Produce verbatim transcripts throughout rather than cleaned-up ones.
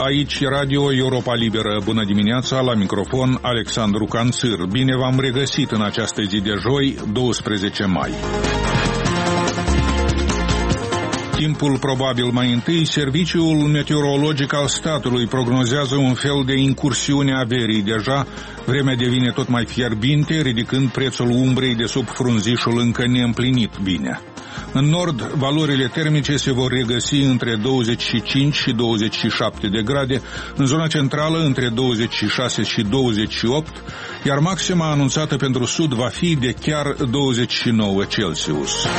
aici Radio Europa Liberă. Bună dimineața, la microfon Alexandru Canțir. Bine v-am regăsit în această zi de joi, douăsprezece mai. Timpul probabil mai întâi, Serviciul Meteorologic al statului prognozează un fel de incursiune a verii. Deja vremea devine tot mai fierbinte, ridicând prețul umbrei de sub frunzișul încă neîmplinit bine. În nord, valorile termice se vor regăsi între douăzeci și cinci și douăzeci și șapte de grade, în zona centrală între douăzeci și șase și douăzeci și opt, iar maxima anunțată pentru sud va fi de chiar douăzeci și nouă Celsius.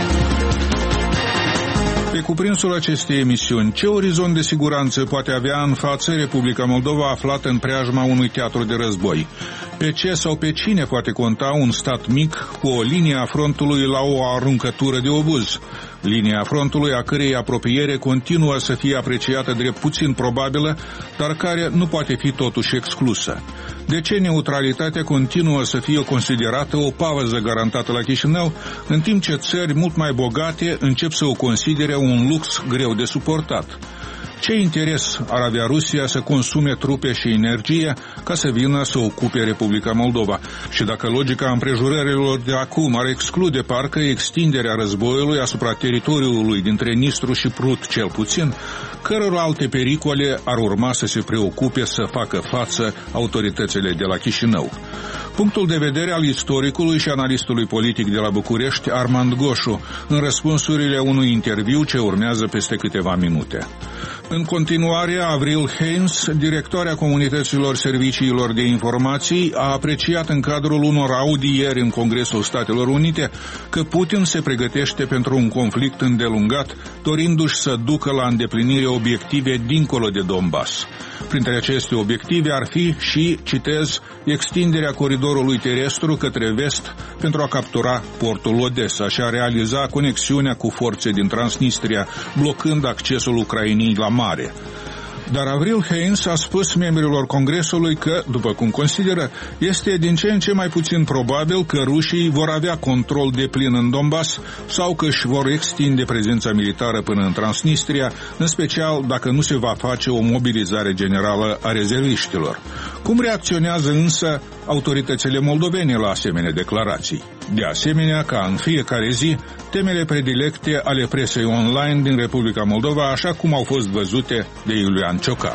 Pe cuprinsul acestei emisiuni, ce orizont de siguranță poate avea în față Republica Moldova aflată în preajma unui teatru de război? Pe ce sau pe cine poate conta un stat mic cu o linie a frontului la o aruncătură de obuz? Linia frontului a cărei apropiere continuă să fie apreciată drept puțin probabilă, dar care nu poate fi totuși exclusă. De ce neutralitatea continuă să fie considerată o pauză garantată la Chișinău, în timp ce țări mult mai bogate încep să o considere un lux greu de suportat? Ce interes ar avea Rusia să consume trupe și energie ca să vină să ocupe Republica Moldova? Și dacă logica împrejurărilor de acum ar exclude parcă extinderea războiului asupra teritoriului dintre Nistru și Prut cel puțin, căror alte pericole ar urma să se preocupe să facă față autoritățile de la Chișinău? Punctul de vedere al istoricului și analistului politic de la București, Armand Goșu, în răspunsurile unui interviu ce urmează peste câteva minute. În continuare, Avril Haines, directoarea Comunităților Serviciilor de Informații, a apreciat în cadrul unor audieri în Congresul Statelor Unite că Putin se pregătește pentru un conflict îndelungat, dorindu-și să ducă la îndeplinire obiective dincolo de Donbass. Printre aceste obiective ar fi și, citez, extinderea coridorului terestru către vest pentru a captura portul Odessa și a realiza conexiunea cu forțe din Transnistria, blocând accesul Ucrainei la mare. Dar Avril Haines a spus membrilor Congresului că, după cum consideră, este din ce în ce mai puțin probabil că rușii vor avea control deplin în Donbass sau că își vor extinde prezența militară până în Transnistria, în special dacă nu se va face o mobilizare generală a rezerviștilor. Cum reacționează însă autoritățile moldovene la asemenea declarații? De asemenea, ca în fiecare zi, temele predilecte ale presei online din Republica Moldova, așa cum au fost văzute de Iulian Ciocan.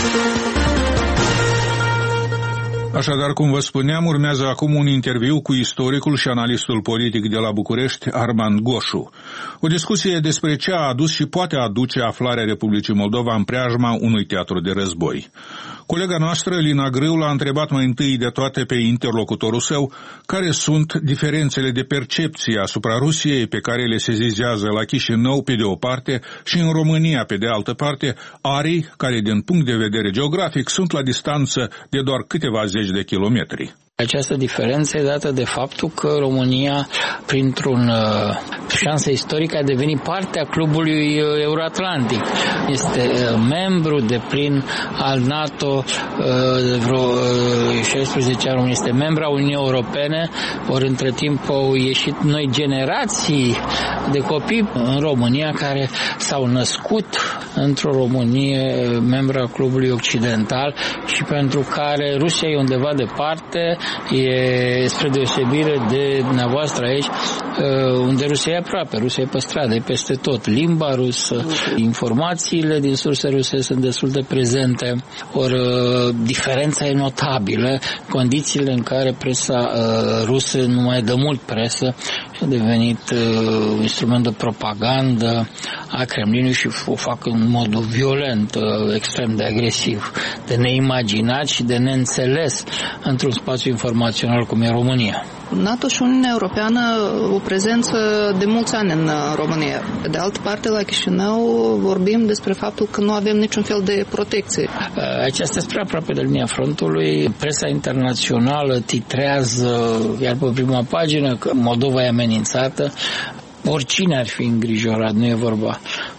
Așadar, cum vă spuneam, urmează acum un interviu cu istoricul și analistul politic de la București, Armand Goșu. O discuție despre ce a adus și poate aduce aflarea Republicii Moldova în preajma unui teatru de război. Colega noastră, Lina Grâu, l-a întrebat mai întâi de toate pe interlocutorul său care sunt diferențele de percepție asupra Rusiei pe care le sezizează la Chișinău pe de o parte și în România pe de altă parte, arii care din punct de vedere geografic sunt la distanță de doar câteva zeci de kilometri. Această diferență e dată de faptul că România, printr-un uh, șansă istorică, a devenit parte a clubului uh, Euroatlantic. Este uh, membru deplin al NATO, uh, de vreo uh, șaisprezece ani este membru a Uniunii Europene, ori între timp au ieșit noi generații de copii în România care s-au născut într-o Românie membru a clubului occidental și pentru care Rusia e undeva departe, e spre deosebire de dumneavoastră aici, unde Rusia e aproape, Rusia e pe stradă, e peste tot, limba rusă, informațiile din surse ruse sunt destul de prezente, ori diferența e notabilă, condițiile în care presa rusă nu mai dă mult presă, a devenit un instrument de propagandă a Kremlinului și o fac în mod violent, extrem de agresiv, de neimaginat și de neînțeles într-un spațiu informațional cum e România. NATO și Uniunea Europeană o prezență de mulți ani în România. Pe de altă parte, la Chișinău vorbim despre faptul că nu avem niciun fel de protecție. Aici este spre aproape de linia frontului. Presa internațională titrează, iar pe prima pagină, că Moldova e amenințată. Oricine ar fi îngrijorat, nu e vorba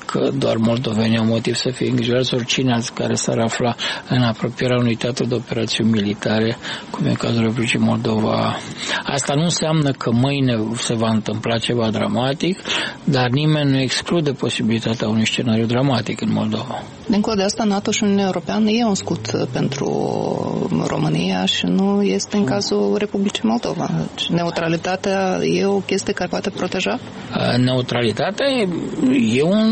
că doar moldovenii au motiv să fie îngrijorați, oricine alții care s-ar afla în apropierea unui teatru de operațiuni militare, cum e cazul Republicii Moldova. Asta nu înseamnă că mâine se va întâmpla ceva dramatic, dar nimeni nu exclude posibilitatea unui scenariu dramatic în Moldova. Dincolo de asta, NATO și Uniunea Europeană e un scut pentru România și nu este în cazul Republicii Moldova. Deci, neutralitatea e o chestie care poate proteja? Neutralitatea e, e un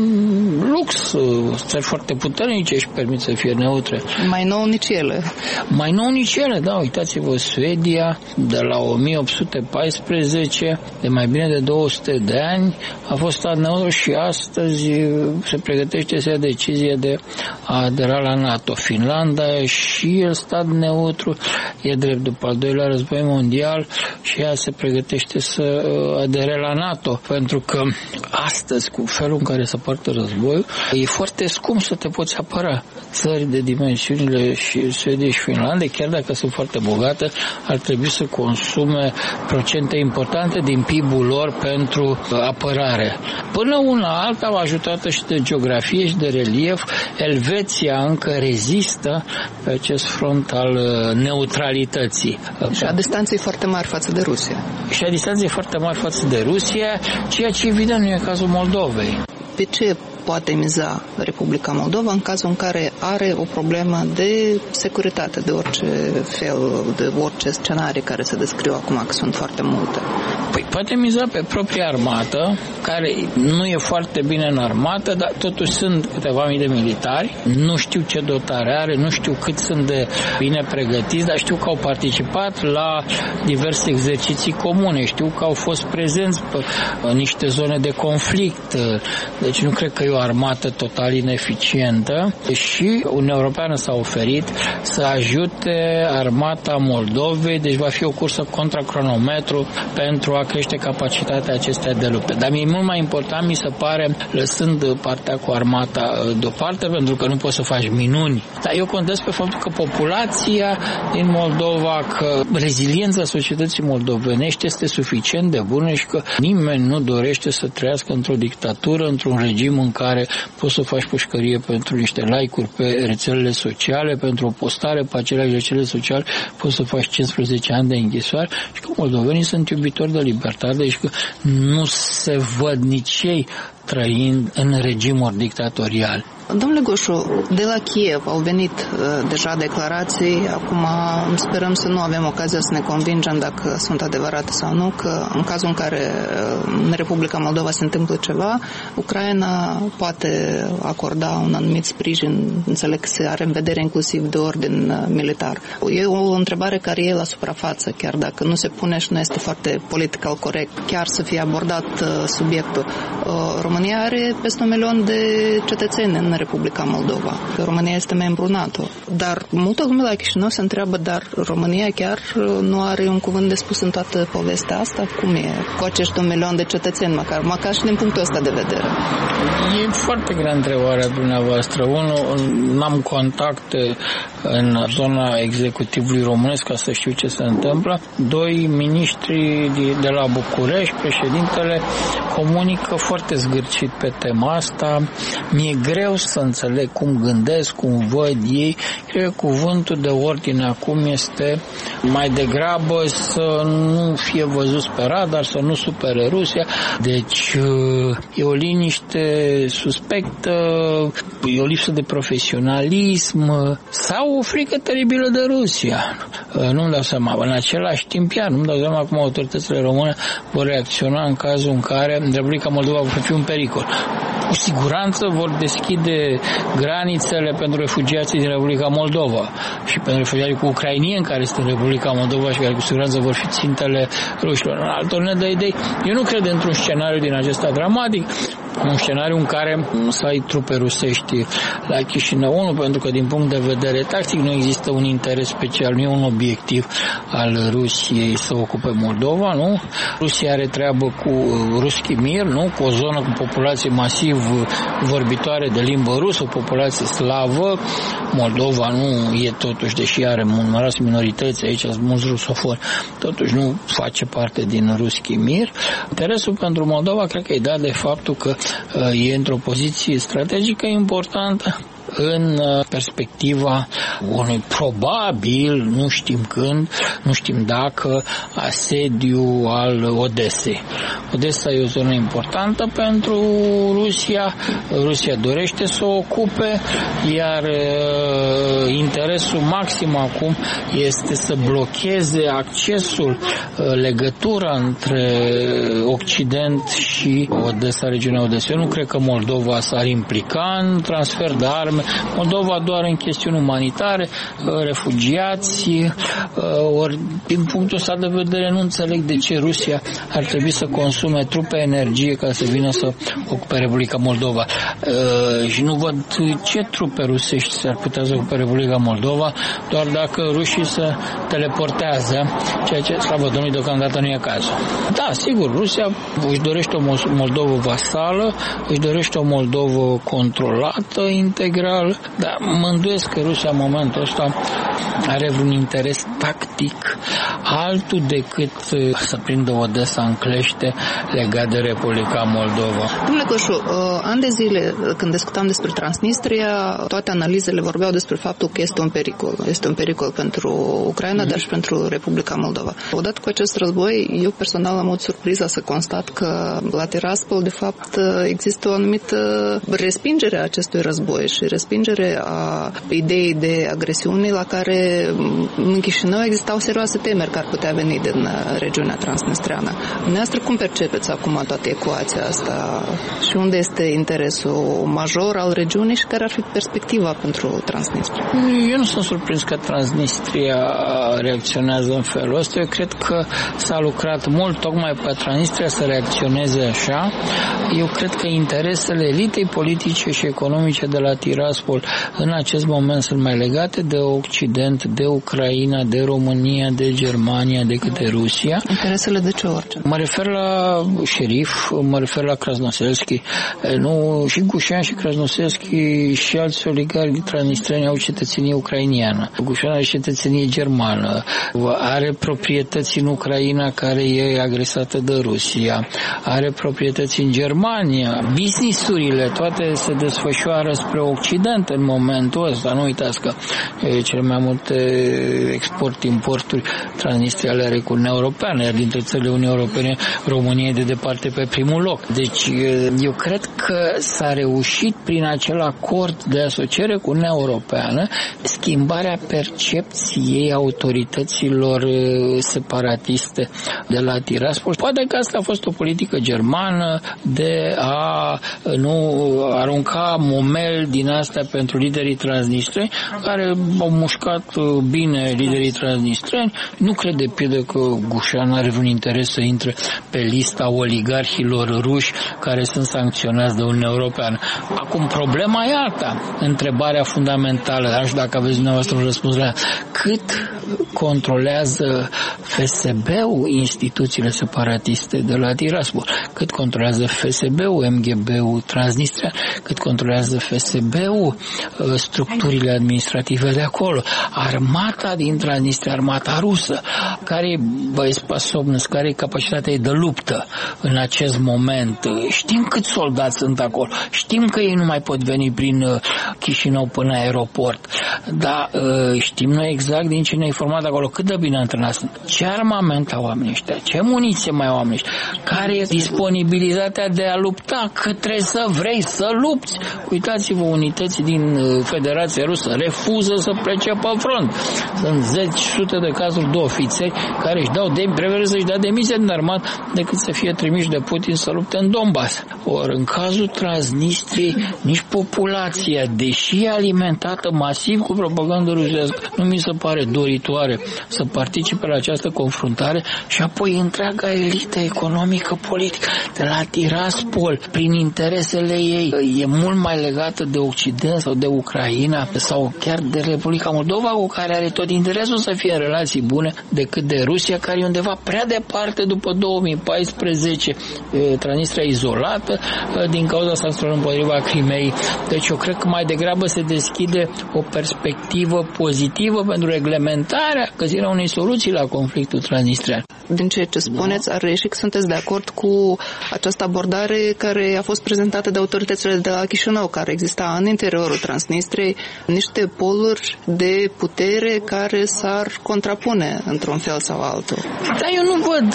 lux. Țări foarte puternice își permit să fie neutre. Mai nou nici ele. Mai nou nici ele, da. Uitați-vă, Suedia, de la o mie opt sute paisprezece, de mai bine de două sute de ani, a fost stat neutru și astăzi se pregătește să ia decizie de a adera la NATO. Finlanda și el stat neutru, e drept după al doilea război mondial și ea se pregătește să adere la NATO, pentru că astăzi, cu felul în care se poartă războiul, e foarte scump să te poți apăra. Țări de dimensiunile și Suedia și Finlanda, chiar dacă sunt foarte bogate, ar trebui să consume procente importante din P I B-ul lor pentru apărare. Până una alta, ajutată și de geografie și de relief, Elveția încă rezistă pe acest front al neutralității. Și a distanței foarte mari față de Rusia. Și a distanței foarte mari față de Rusia, ceea ce evident nu e cazul Moldovei. Pe ce poate miza Republica Moldova în cazul în care are o problemă de securitate, de orice fel, de orice scenarii care se descriu acum, că sunt foarte multe? Păi poate miza pe propria armată, care nu e foarte bine înarmată, dar totuși sunt câteva mii de militari. Nu știu ce dotare are, nu știu cât sunt de bine pregătiți, dar știu că au participat la diverse exerciții comune, știu că au fost prezenți pe niște zone de conflict, deci nu cred că e o armată total ineficientă și Uniunea Europeană s-a oferit să ajute armata Moldovei, deci va fi o cursă contra cronometru pentru a crește capacitatea acestea de luptă. Dar mi-e mult mai important, mi se pare, lăsând partea cu armata deoparte, pentru că nu poți să faci minuni. Dar eu contez pe faptul că populația din Moldova, că reziliența societății moldovenești este suficient de bună și că nimeni nu dorește să trăiască într-o dictatură, într-un regim în care poți să faci pușcărie pentru niște like-uri pe rețelele sociale, pentru o postare pe aceleași rețele sociale, poți să faci cincisprezece ani de închisoare și că moldovenii sunt iubitori de libertate și că nu se văd nici ei trăind în regimuri dictatoriale. Domnule Goșu, de la Kiev au venit uh, deja declarații, acum sperăm să nu avem ocazia să ne convingem dacă sunt adevărate sau nu, că în cazul în care uh, în Republica Moldova se întâmplă ceva, Ucraina poate acorda un anumit sprijin, înțeleg că se are în vedere inclusiv de ordin uh, militar. E o întrebare care e la suprafață, chiar dacă nu se pune și nu este foarte political corect, chiar să fie abordat uh, subiectul. Uh, România are peste un milion de cetățeni în Republica Moldova. România este membru NATO. Dar multă lume la Chișinău se întreabă, dar România chiar nu are un cuvânt de spus în toată povestea asta? Cum e cu acești un milion de cetățeni, măcar, măcar și din punctul ăsta de vedere? E foarte grea întrebarea dumneavoastră. Unul, n-am contact în zona executivului românesc ca să știu ce se întâmplă. Doi, miniștri de la București, președintele, comunică foarte zgârcit pe tema asta. Mi-e greu să înțeleg cum gândesc, cum văd ei. Cred că cuvântul de ordine acum este mai degrabă să nu fie văzut pe radar, să nu supere Rusia. Deci e o liniște suspectă, e o lipsă de profesionalism sau o frică teribilă de Rusia. Nu-mi dau seama. În același timp, iar nu-mi dau seama cum autoritățile române vor reacționa în cazul în care Republica Moldova va fi un pericol. Cu siguranță vor deschide granițele pentru refugiații din Republica Moldova și pentru refugiații cu ucrainieni care sunt în Republica Moldova și care cu siguranță vor fi țintele rușilor. În altor ne dă idei. Eu nu cred într-un scenariu din acesta dramatic, un scenariu în care să ai trupe rusești la Chișinău, unu, pentru că din punct de vedere tactic nu există un interes special, nu e un obiectiv al Rusiei să ocupe Moldova, nu? Rusia are treabă cu Ruski Mir, nu? Cu o zonă cu populație masiv vorbitoare de limbă rusă, o populație slavă. Moldova nu e totuși, deși are numeroase minorități, aici sunt mulți rusofoni, totuși nu face parte din Ruski Mir. Interesul pentru Moldova cred că e dat de faptul că e într-o poziție strategică importantă în perspectiva unui probabil, nu știm când, nu știm dacă, asediu al Odesei. Odessa e o zonă importantă pentru Rusia, Rusia dorește să o ocupe, iar interesul maxim acum este să blocheze accesul, legătura între Occident și Odessa, regiunea Odesei. Eu nu cred că Moldova s-ar implica în transfer de arme, Moldova doar în chestiuni umanitare, refugiați, ori din punctul ăsta de vedere nu înțeleg de ce Rusia ar trebui să consume trupe, energie ca să vină să ocupe Republica Moldova. Și nu văd ce trupe rusești s-ar putea să ocupe Republica Moldova, doar dacă rușii se teleportează, ceea ce, slavă Domnului, deocamdată nu e cazul. Da, sigur, Rusia își dorește o Moldovă vasală, își dorește o Moldovă controlată, integrată, dar mă îndoiesc că Rusia în momentul ăsta are vreun interes tactic altul decât să prindă Odessa în clește legat de Republica Moldova. Domnule Coșu, ani de zile când discutam despre Transnistria, toate analizele vorbeau despre faptul că este un pericol. Este un pericol pentru Ucraina, mm-hmm. dar și pentru Republica Moldova. Odată cu acest război, eu personal am avut surpriza să constat că la Tiraspol, de fapt, există o anumită respingere a acestui război și respingere a ideii de agresiune la care în Chișinău existau serioase temeri că ar putea veni din regiunea transnistreană. Dumneavoastră cum percepeți acum toată ecuația asta și unde este interesul major al regiunii și care ar fi perspectiva pentru Transnistria? Eu nu sunt surprins că Transnistria reacționează în felul ăsta. Eu cred că s-a lucrat mult tocmai pe Transnistria să reacționeze așa. Eu cred că interesele elitei politice și economice de la Tiraspol în acest moment sunt mai legate de Occident, de Ucraina, de România, de Germania, decât de Rusia. Interesele de ce orice? Mă refer la șerif, mă refer la Krasnoselski. Nu, și Gușan și Krasnoselski și alți oligarhi transnistreni au cetățenie ucrainiană. Gușan are cetățenie germană. Are proprietăți în Ucraina care e agresată de Rusia. Are proprietăți în Germania. Business-urile toate se desfășoară spre Occident în momentul ăsta. Nu uitați că cele mai multe export-importuri Transnistria le are cu Uniunea Europeană, iar dintre țările Uniunii Europene, România e de departe pe primul loc. Deci eu cred că s-a reușit prin acel acord de asociere cu Uniunea Europeană schimbarea percepției autorităților separatiste de la Tiraspol. Poate că asta a fost o politică germană de a nu arunca momel din asta pentru liderii transnistreni, care au mușcat bine liderii transnistreni. Nu cred de pildă că Gușan are vreun interes să intre pe lista oligarhilor ruși care sunt sancționați de Uniunea Europeană. Acum, problema e alta. Întrebarea fundamentală, dar nu știu dacă aveți dumneavoastră un răspuns la cât controlează F S B-ul instituțiile separatiste de la Tiraspol, cât controlează F S B-ul, M G B-ul Transnistria, cât controlează F S B-ul structurile administrative de acolo, armata din Transnistria, armata rusă, care e băieți care e capacitatea ei de luptă în acest moment. Știm câți soldați sunt acolo, știm că ei nu mai pot veni prin Chișinău până la aeroport, dar știm noi exact din ce ne-a informat acolo, cât de bine antrenați sunt, ce armament au oamenii ăștia, ce muniție mai au oamenii ăștia, care e disponibilitatea de a lupta, că trebuie să vrei să lupți. Uitați-vă, unități din Federația Rusă refuză să plece pe front. Sunt zeci, sute de cazuri de ofițeri care își dau de, preferă să-și dea demisia din armată decât să fie trimiși de Putin să lupte în Donbass. Ori în cazul Transnistriei, nici populația, deși e alimentată masiv cu propagandă rusească, nu mi se pare doritoare să participe la această confruntare și apoi întreaga elită economică politică de la Tiraspol, prin interesele ei, e mult mai legată de Occident sau de Ucraina sau chiar de Republica Moldova, cu care are tot interesul să fie în relații bune, decât de Rusia, care e undeva prea departe după două mii paisprezece, Transnistria izolată din cauza sancțiunilor împotriva Crimeei. Deci eu cred că mai degrabă se deschide o perspectivă pozitivă pentru reglementarea, găsirea unei soluții la conflictul transnistrian. din ceea ce spuneți, ar reieși că sunteți de acord cu această abordare care a fost prezentată de autoritățile de la Chișinău, care exista în interiorul Transnistriei niște poluri de putere care s-ar contrapune într-un fel sau altul. Dar eu nu văd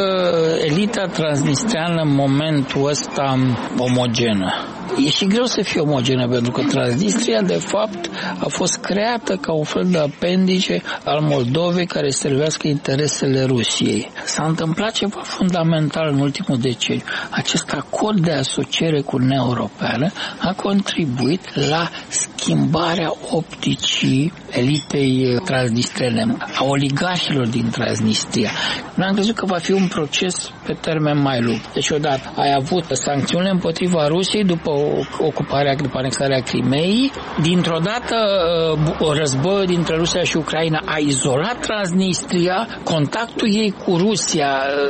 uh, elita transnistreană în momentul ăsta omogenă. E și greu să fie omogenă, pentru că Transnistria, de fapt, a fost creată ca un fel de apendice al Moldovei care servească interesele Rusiei. S-a întâmplat ceva fundamental în ultimul deceniu. Acest acord de asociere cu Uniunea Europeană a contribuit la schimbarea opticii elitei transnistrene, a oligarhilor din Transnistria. Noi am crezut că va fi un proces pe termen mai lung. Deci, odată, ai avut sancțiunile împotriva Rusiei după ocuparea, după anexarea Crimeei. Dintr-o dată, războiul dintre Rusia și Ucraina a izolat Transnistria. Contactul ei cu Rusia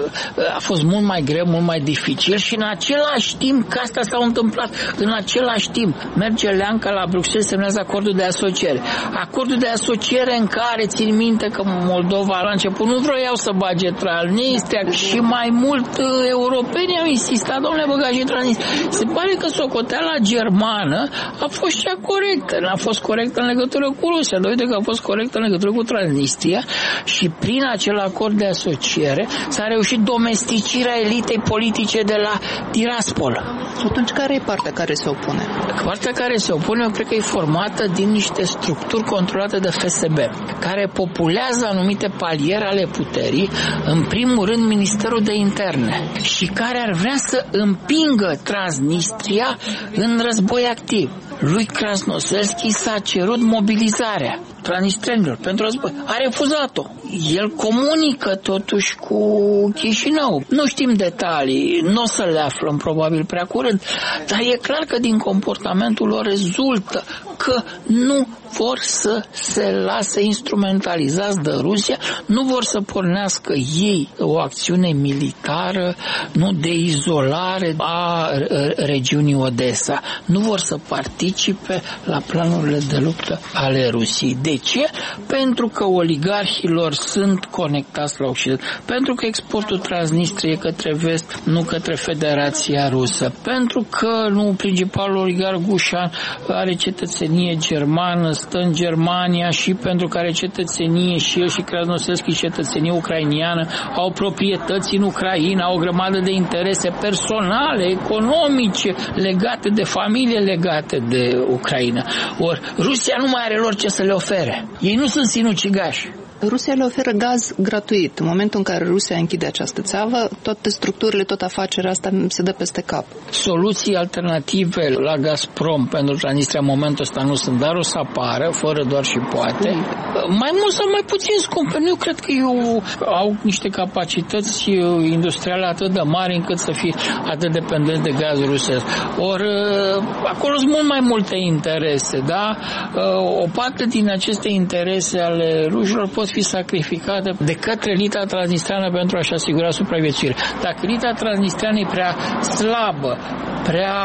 a fost mult mai greu, mult mai dificil și în același timp, că asta s-a întâmplat, în același timp merge Leanca la Bruxelles, semnează acordul de asociere. Acordul de asociere în care, țin minte că Moldova la început nu vroiau să bage Transnistria și mai mult europenii au insistat, domnule, băgați Transnistria. Se pare că socoteala germană a fost cea corectă. N-a fost corectă în legătură cu Rusia, dar uite că a fost corectă în legătură cu Transnistria și prin acel acord de asociere s-a reușit domesticirea elitei politice de la Tiraspol. Atunci care e partea care se opune? Partea care se opune, eu cred că e formată din niște structuri controlate de F S B, care populează anumite paliere ale puterii, în primul rând Ministerul de Interne, și care ar vrea să împingă Transnistria în război activ. Lui Krasnoselski s-a cerut mobilizarea transnistrenilor pentru război. A refuzat-o. El comunică totuși cu Chișinău. Nu știm detalii, nu o să le aflăm probabil prea curând, dar e clar că din comportamentul lor rezultă că nu vor să se lase instrumentalizați de Rusia, nu vor să pornească ei o acțiune militară, nu, de izolare a regiunii Odessa. Nu vor să participe la planurile de luptă ale Rusiei. De ce? Pentru că oligarhilor sunt conectați la Occident, pentru că exportul Transnistriei către vest, nu către Federația Rusă, pentru că nu principalul oligarh Gușan are cetățenie germană, stă în Germania, și pentru că are cetățenie și el și Krasnoselski cetățenie ucrainiană, au proprietăți în Ucraina, au o grămadă de interese personale, economice, legate de familie, legate de Ucraina. Ori Rusia nu mai are lor ce să le ofere. Ei nu sunt sinucigași. Rusia le oferă gaz gratuit. În momentul în care Rusia închide această țeavă, toate structurile, tot afacerea asta se dă peste cap. Soluții alternative la Gazprom pentru Transnistria în momentul ăsta nu sunt, dar o să apară, fără doar și poate. Mai mult sau mai puțin scumpe. Eu cred că eu au niște capacități industriale atât de mari încât să fie atât dependenți de gaz rusesc. Ori acolo sunt mult mai multe interese, da? O parte din aceste interese ale rușilor pot fi sacrificate de către elita transnistreană pentru a-și asigura supraviețuire. Dacă elita transnistreană e prea slabă, prea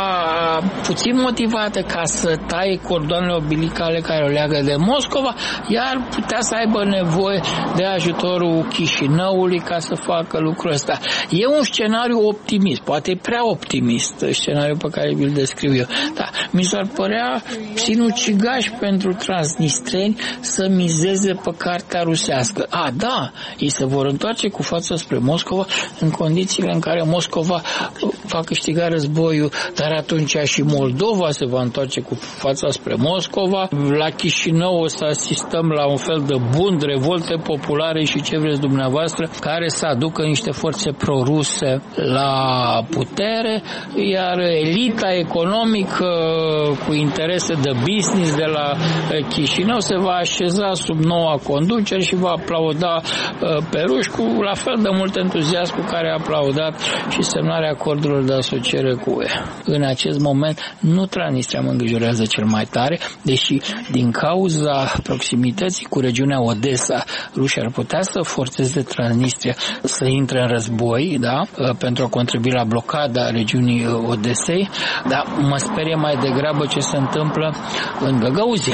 puțin motivată ca să taie cordoanele umbilicale care o leagă de Moscova, ea ar putea să aibă nevoie de ajutorul Chișinăului ca să facă lucrul ăsta. E un scenariu optimist, poate e prea optimist scenariul pe care vi-l descriu eu, dar mi s-ar părea sinucigaș pentru transnistreni să mizeze pe cartea rusească. A, da, ei se vor întoarce cu fața spre Moscova în condițiile în care Moscova va câștiga războiul, dar atunci și Moldova se va întoarce cu fața spre Moscova. La Chișinău o să asistăm la un fel de bund, revolte populare și ce vreți dumneavoastră, care să aducă niște forțe proruse la putere, iar elita economică cu interese de business de la Chișinău se va așeza sub noua conducere și va aplauda pe ruși cu la fel de mult entuziasm cu care a aplaudat și semnarea acordurilor de asociere cu U E. În acest moment nu Transnistria mă îngrijorează cel mai tare, deși din cauza proximității cu regiunea Odessa, rușii ar putea să forțeze Transnistria să intre în război, da, pentru a contribui la blocada regiunii Odesei, dar mă sperie mai degrabă ce se întâmplă în Găgăuzia.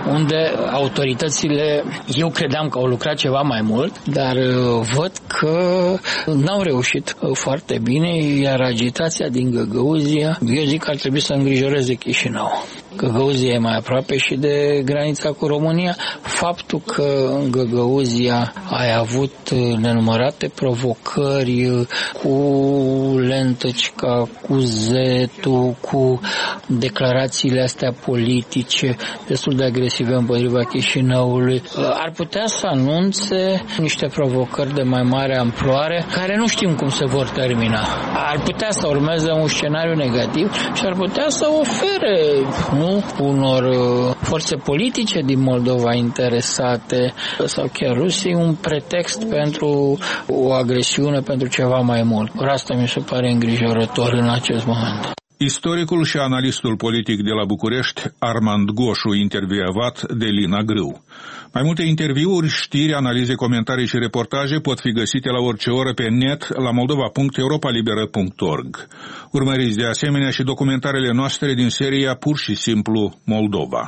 unde autoritățile, eu credeam că au lucrat ceva mai mult, dar văd că n-au reușit foarte bine, iar agitația din Găgăuzia, eu zic că ar trebui să îngrijoreze Chișinău. Găgăuzia e mai aproape și de granița cu România. Faptul că în Găgăuzia ai avut nenumărate provocări cu Lentăcica, cu Zetu, cu declarațiile astea politice destul de agresive împotriva Chișinăului, ar putea să anunțe niște provocări de mai mare amploare care nu știm cum se vor termina. Ar putea să urmeze un scenariu negativ și ar putea să ofere, nu, unor forțe politice din Moldova interesate sau chiar Rusiei un pretext pentru o agresiune, pentru ceva mai mult. Asta mi se pare îngrijorător în acest moment. Istoricul și analistul politic de la București, Armand Goșu, intervievat de Lina Grâu. Mai multe interviuri, știri, analize, comentarii și reportaje pot fi găsite la orice oră pe net la moldova punct europa liberă punct org. Urmăriți de asemenea și documentarele noastre din seria Pur și simplu Moldova.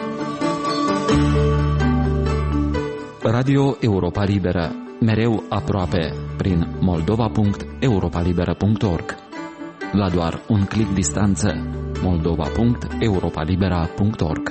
Radio Europa Liberă, mereu aproape, prin moldova punct europa liberă punct org. La doar un clic distanță, moldova punct europa libera punct org.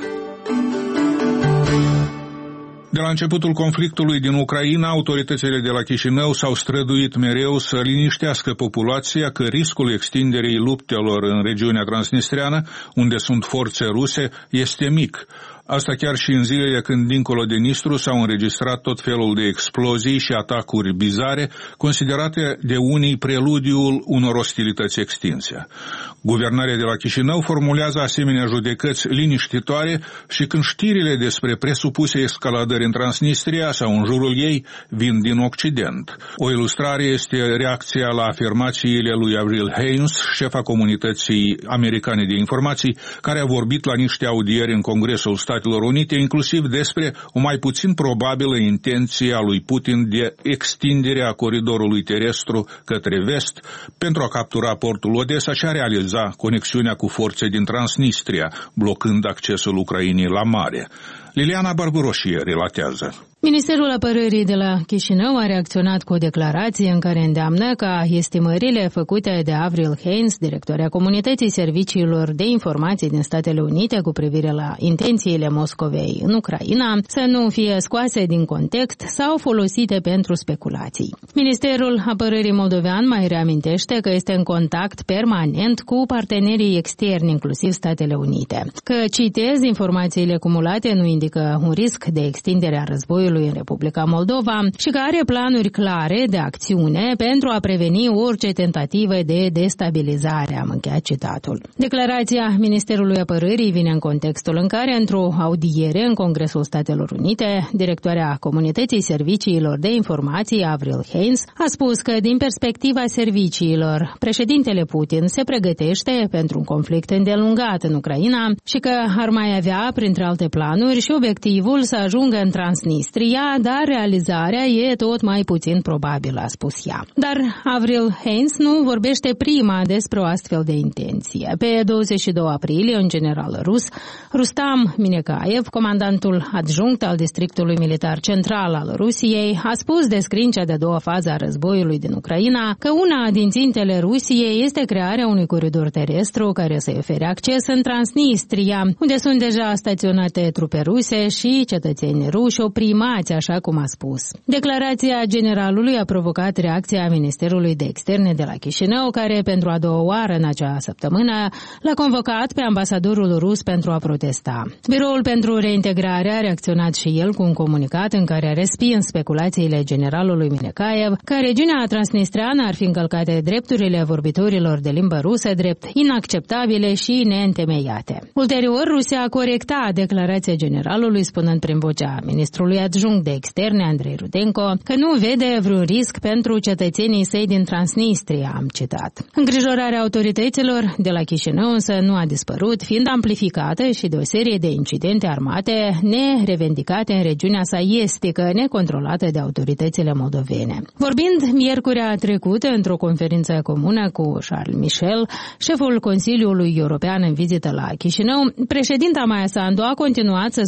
De la începutul conflictului din Ucraina, autoritățile de la Chișinău s-au străduit mereu să liniștească populația că riscul extinderii luptelor în regiunea transnistreană, unde sunt forțe ruse, este mic. Asta chiar și în zilele când, dincolo de Nistru, s-au înregistrat tot felul de explozii și atacuri bizare, considerate de unii preludiul unor ostilități extinse. Guvernarea de la Chișinău formulează asemenea judecăți liniștitoare și când știrile despre presupuse escaladări în Transnistria sau în jurul ei vin din Occident. O ilustrare este reacția la afirmațiile lui Avril Haines, șefa comunității americane de informații, care a vorbit la niște audieri în Congresul Statelor Unite, inclusiv despre o mai puțin probabilă intenție a lui Putin de extindere a coridorului terestru către vest pentru a captura portul Odessa și a realiza conexiunea cu forțe din Transnistria, blocând accesul Ucrainei la mare. Liliana Barburoșie relatează. Ministerul Apărării de la Chișinău a reacționat cu o declarație în care îndeamnă ca estimările făcute de Avril Haines, directoarea Comunității Serviciilor de Informații din Statele Unite cu privire la intențiile Moscovei în Ucraina, să nu fie scoase din context sau folosite pentru speculații. Ministerul Apărării moldovean mai reamintește că este în contact permanent cu partenerii externi, inclusiv Statele Unite. Că, citez, informațiile cumulate nu indică un risc de extindere a războiului în Republica Moldova și că are planuri clare de acțiune pentru a preveni orice tentativă de destabilizare, am încheiat citatul. Declarația Ministerului Apărării vine în contextul în care, într-o audiere în Congresul Statelor Unite, directoarea Comunității Serviciilor de Informații, Avril Haines, a spus că, din perspectiva serviciilor, președintele Putin se pregătește pentru un conflict îndelungat în Ucraina și că ar mai avea, printre alte planuri, și obiectivul să ajungă în Transnistria, dar realizarea e tot mai puțin probabilă, a spus ea. Dar Avril Haines nu vorbește prima despre o astfel de intenție. Pe douăzeci și doi aprilie, un general rus, Rustam Minekaev, comandantul adjunct al Districtului Militar Central al Rusiei, a spus, descriind cea de-a doua fază a războiului din Ucraina, că una din țintele Rusiei este crearea unui coridor terestru care să-i ofere acces în Transnistria, unde sunt deja staționate trupe ruse și cetățeni ruși oprimați, așa cum a spus. Declarația generalului a provocat reacția Ministerului de Externe de la Chișinău, care pentru a doua oară în acea săptămână l-a convocat pe ambasadorul rus pentru a protesta. Biroul pentru Reintegrare a reacționat și el cu un comunicat în care a respins speculațiile generalului Minekaev că regiunea transnistreană ar fi încălcate drepturile vorbitorilor de limbă rusă drept inacceptabile și neîntemeiate. Ulterior, Rusia a corectat declarația generalului, spunând prin vocea ministrului adjunct de externe, Andrei Rudenko, că nu vede vreun risc pentru cetățenii săi din Transnistria, am citat. Îngrijorarea autorităților de la Chișinău însă nu a dispărut, fiind amplificată și de o serie de incidente armate nerevendicate în regiunea sa estică, necontrolată de autoritățile moldovene. Vorbind miercurea trecută într-o conferință comună cu Charles Michel, șeful Consiliului European în vizită la Chișinău, președinta Maia Sandu a continuat să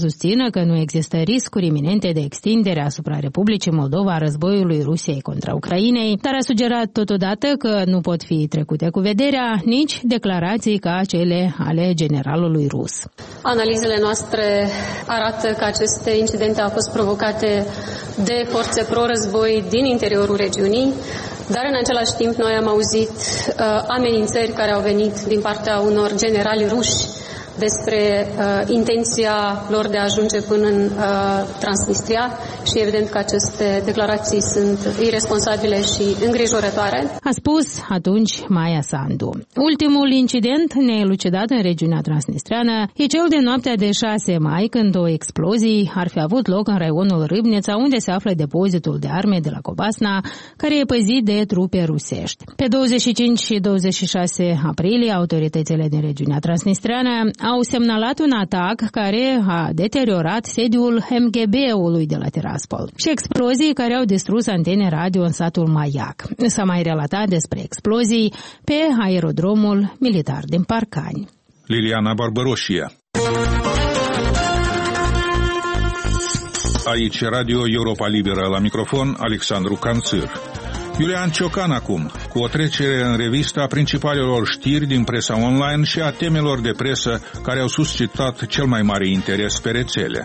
susțină că nu există riscuri iminente de extindere asupra Republicii Moldova a războiului Rusiei contra Ucrainei, dar a sugerat totodată că nu pot fi trecute cu vederea nici declarații ca cele ale generalului rus. Analizele noastre arată că aceste incidente au fost provocate de forțe pro-război din interiorul regiunii, dar în același timp noi am auzit uh, amenințări care au venit din partea unor generali ruși despre uh, intenția lor de a ajunge până în uh, Transnistria și evident că aceste declarații sunt irresponsabile și îngrijorătoare. A spus atunci Maia Sandu. Ultimul incident neelucidat în regiunea transnistreană e cel de noaptea de șase mai, când o explozie ar fi avut loc în raionul Râbneța, unde se află depozitul de arme de la Cobasna, care e păzit de trupe rusești. Pe douăzeci și cinci și douăzeci și șase aprilie, autoritățile din regiunea transnistreană au semnalat un atac care a deteriorat sediul M G B-ului de la Tiraspol și explozii care au distrus antene radio în satul Maiac. S-a mai relatat despre explozii pe aerodromul militar din Parcani. Liliana Barbaroșie. Aici Radio Europa Liberă, la microfon Alexandru Canțir. Iulian Ciocan acum, cu o trecere în revistă a principalelor știri din presa online și a temelor de presă care au suscitat cel mai mare interes pe rețele.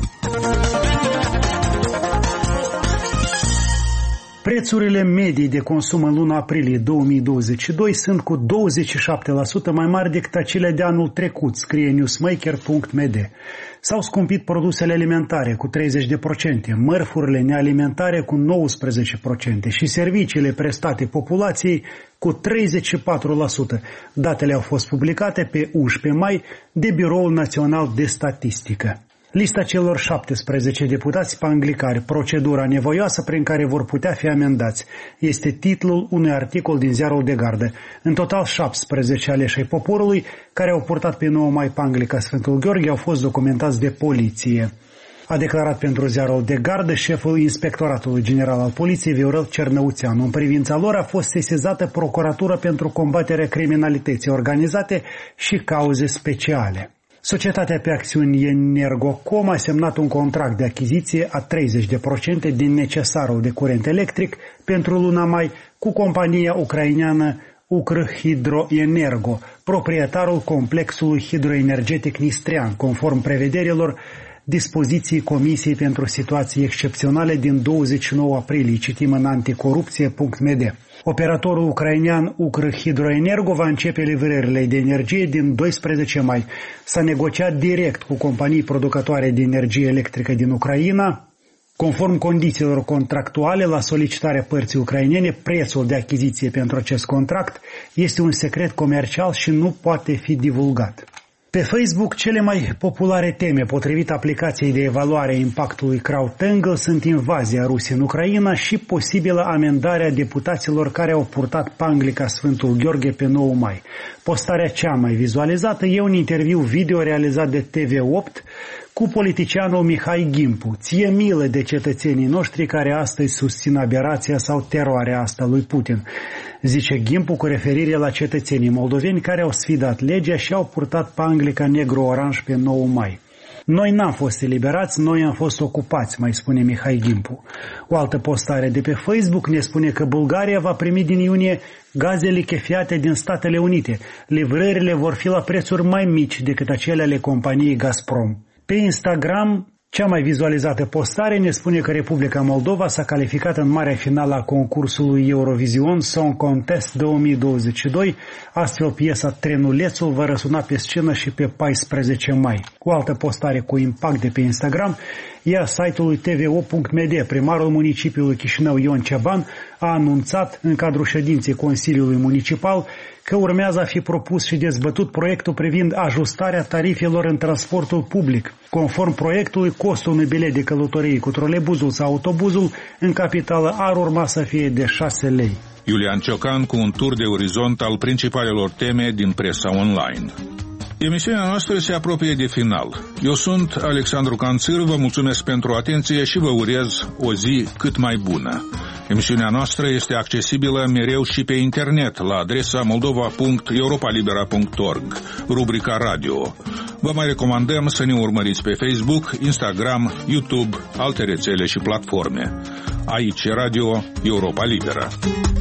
Prețurile medii de consum în luna aprilie două mii douăzeci și doi sunt cu douăzeci și șapte la sută mai mari decât acele de anul trecut, scrie newsmaker punct m d. S-au scumpit produsele alimentare cu treizeci la sută, mărfurile nealimentare cu nouăsprezece la sută și serviciile prestate populației cu treizeci și patru la sută. Datele au fost publicate pe unsprezece mai de Biroul Național de Statistică. Lista celor șaptesprezece deputați panglicari, procedura nevoioasă prin care vor putea fi amendați, este titlul unui articol din Ziarul de Gardă. În total, șaptesprezece aleși ai poporului care au purtat pe nouă mai panglica Sfântul Gheorghe au fost documentați de poliție. A declarat pentru Ziarul de Gardă șeful Inspectoratului General al Poliției, Viorel Cernăuțeanu. În privința lor a fost sesizată Procuratura pentru combaterea criminalității organizate și cauze speciale. Societatea pe acțiuni Energocom a semnat un contract de achiziție a treizeci la sută din necesarul de curent electric pentru luna mai cu compania ucraineană Ukrhidroenergo, proprietarul complexului hidroenergetic Nistrean, conform prevederilor dispoziției Comisiei pentru Situații Excepționale din douăzeci și nouă aprilie, citim în anticorupție punct m d. Operatorul ucrainean Ukrhidroenergo va începe livrările de energie din doisprezece mai. S-a negociat direct cu companii producătoare de energie electrică din Ucraina. Conform condițiilor contractuale, la solicitarea părții ucrainene, prețul de achiziție pentru acest contract este un secret comercial și nu poate fi divulgat. Pe Facebook, cele mai populare teme, potrivit aplicației de evaluare a impactului CrowdTangle, sunt invazia Rusiei în Ucraina și posibilă amendarea deputaților care au purtat panglica Sfântul Gheorghe pe nouă mai. Postarea cea mai vizualizată e un interviu video realizat de T V opt cu politicianul Mihai Gimpu. Ție milă de cetățenii noștri care astăzi susțin aberația sau teroarea asta lui Putin, zice Gimpu cu referire la cetățenii moldoveni care au sfidat legea și au purtat panglica negru-oranj pe nouă mai. Noi n-am fost eliberați, noi am fost ocupați, mai spune Mihai Gimpu. O altă postare de pe Facebook ne spune că Bulgaria va primi din iunie gaze lichefiate din Statele Unite. Livrările vor fi la prețuri mai mici decât acele ale companiei Gazprom. Pe Instagram, cea mai vizualizată postare ne spune că Republica Moldova s-a calificat în marea finală a concursului Eurovision Song Contest două mii douăzeci și doi, astfel piesa Trenulețul va răsuna pe scenă și pe paisprezece mai. O altă postare cu impact de pe Instagram e a site-ului T V O punct m d. Primarul municipiului Chișinău Ion Ceban a anunțat în cadrul ședinței Consiliului Municipal că urmează a fi propus și dezbătut proiectul privind ajustarea tarifelor în transportul public. Conform proiectului, costul unui bilet de călătorie cu trolebuzul sau autobuzul în capitală ar urma să fie de șase lei. Iulian Ciocan cu un tur de orizont al principalelor teme din presa online. Emisiunea noastră se apropie de final. Eu sunt Alexandru Canțir, vă mulțumesc pentru atenție și vă urez o zi cât mai bună. Emisiunea noastră este accesibilă mereu și pe internet la adresa moldova punct europa libera punct org, rubrica radio. Vă mai recomandăm să ne urmăriți pe Facebook, Instagram, YouTube, alte rețele și platforme. Aici Radio Europa Liberă.